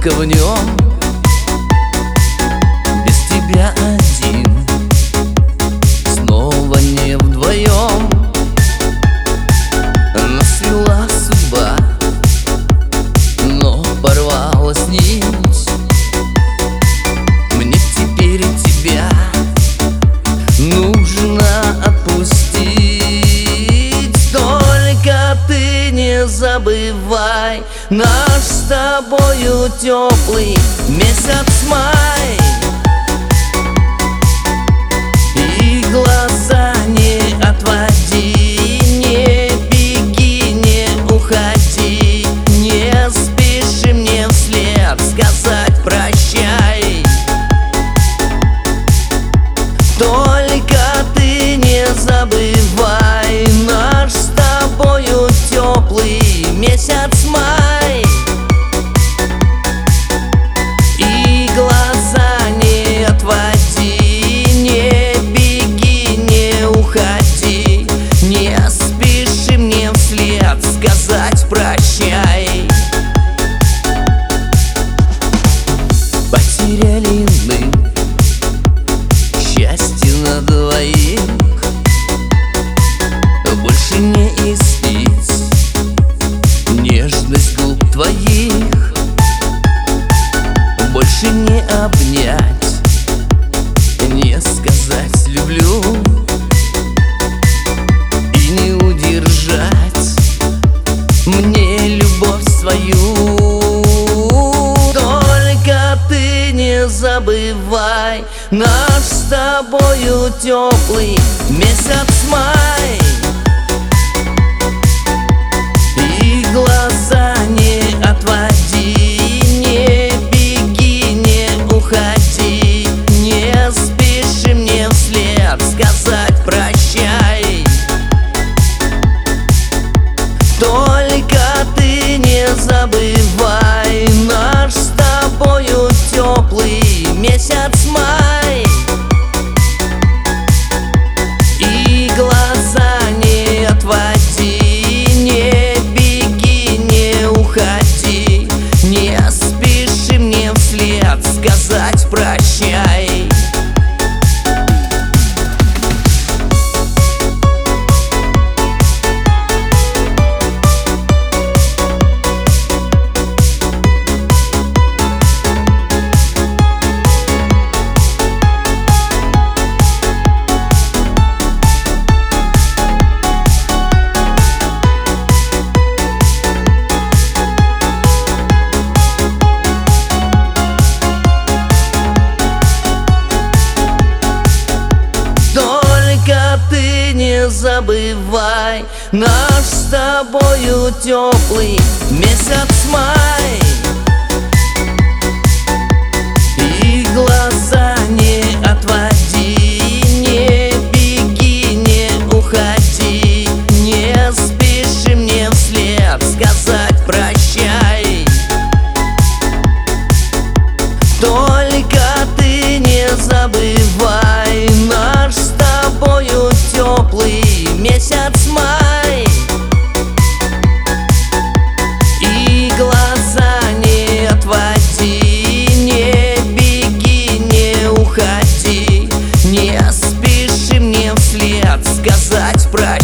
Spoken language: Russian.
только в нем. Без тебя один, снова не вдвоем. Нас свела судьба, но порвалась нить. Мне теперь тебя нужно отпустить. Только ты не забывай наш с тобою теплый месяц май. И глаза не отводи, не беги, не уходи, не спеши мне вслед сказать прощай. Только ты не забывай наш с тобою теплый месяц май. И глаза не отводи, не беги, не уходи, не спеши мне вслед сказать прощай. Потеряли мы счастье на двоих, больше не испить нежность губ твоих, больше не обнять, не сказать люблю и не удержать мне любовь свою. Только ты не забывай наш с тобою теплый месяц май. И глаза не отводи, не беги, не уходи, не спеши мне вслед сказать прощай. Только ты не забывай наш с тобою теплый месяц май. И глаза не отводи, не беги, не уходи, не спеши мне вслед сказать прощай. Ты не забывай наш с тобою теплый месяц май. И глаза не отводи, не беги, не уходи, не спеши мне вслед сказать прощай. Только ты не забывай наш с тобою теплый месяц май. И глаза не отводи, не беги, не уходи, не спеши мне вслед сказать прощай.